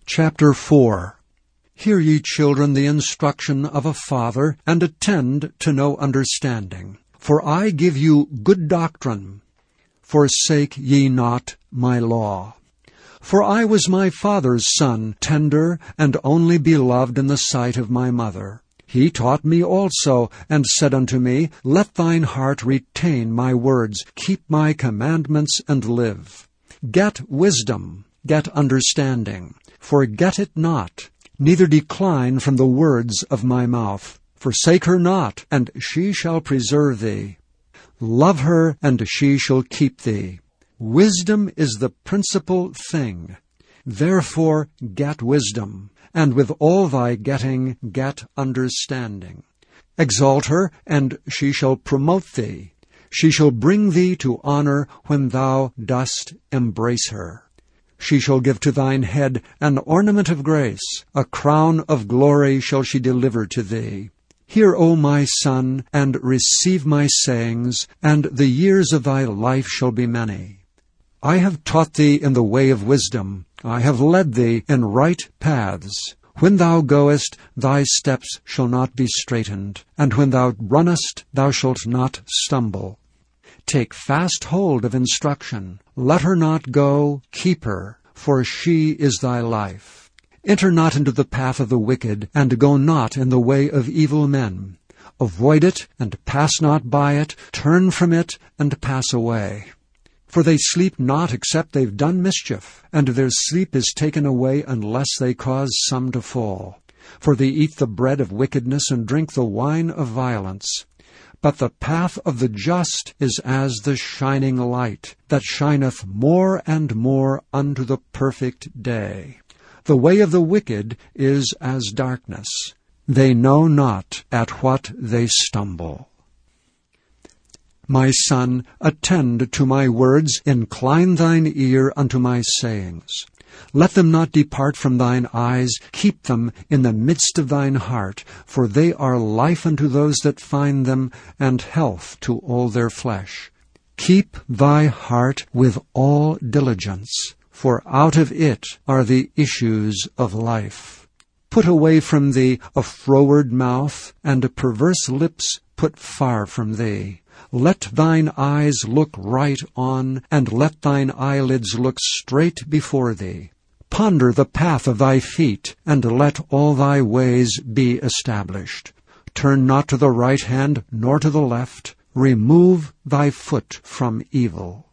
Chapter 4. Hear ye, children, the instruction of a father, and attend to know understanding. For I give you good doctrine. Forsake ye not my law. For I was my father's son, tender and only beloved in the sight of my mother. He taught me also, and said unto me, Let thine heart retain my words, keep my commandments, and live. Get wisdom, get understanding. Forget it not, neither decline from the words of my mouth. Forsake her not, and she shall preserve thee. Love her, and she shall keep thee. Wisdom is the principal thing. Therefore get wisdom, and with all thy getting get understanding. Exalt her, and she shall promote thee. She shall bring thee to honor when thou dost embrace her. She shall give to thine head an ornament of grace. A crown of glory shall she deliver to thee. Hear, O my son, and receive my sayings, and the years of thy life shall be many. I have taught thee in the way of wisdom. I have led thee in right paths. When thou goest, thy steps shall not be straitened, and when thou runnest, thou shalt not stumble. Take fast hold of instruction. Let her not go, keep her, for she is thy life. Enter not into the path of the wicked, and go not in the way of evil men. Avoid it, and pass not by it. Turn from it, and pass away. For they sleep not except they've done mischief, and their sleep is taken away unless they cause some to fall. For they eat the bread of wickedness, and drink the wine of violence. But the path of the just is as the shining light, that shineth more and more unto the perfect day. The way of the wicked is as darkness. They know not at what they stumble. My son, attend to my words, incline thine ear unto my sayings. Let them not depart from thine eyes, keep them in the midst of thine heart, for they are life unto those that find them, and health to all their flesh. Keep thy heart with all diligence, for out of it are the issues of life. Put away from thee a froward mouth, and perverse lips put far from thee. Let thine eyes look right on, and let thine eyelids look straight before thee. Ponder the path of thy feet, and let all thy ways be established. Turn not to the right hand, nor to the left. Remove thy foot from evil.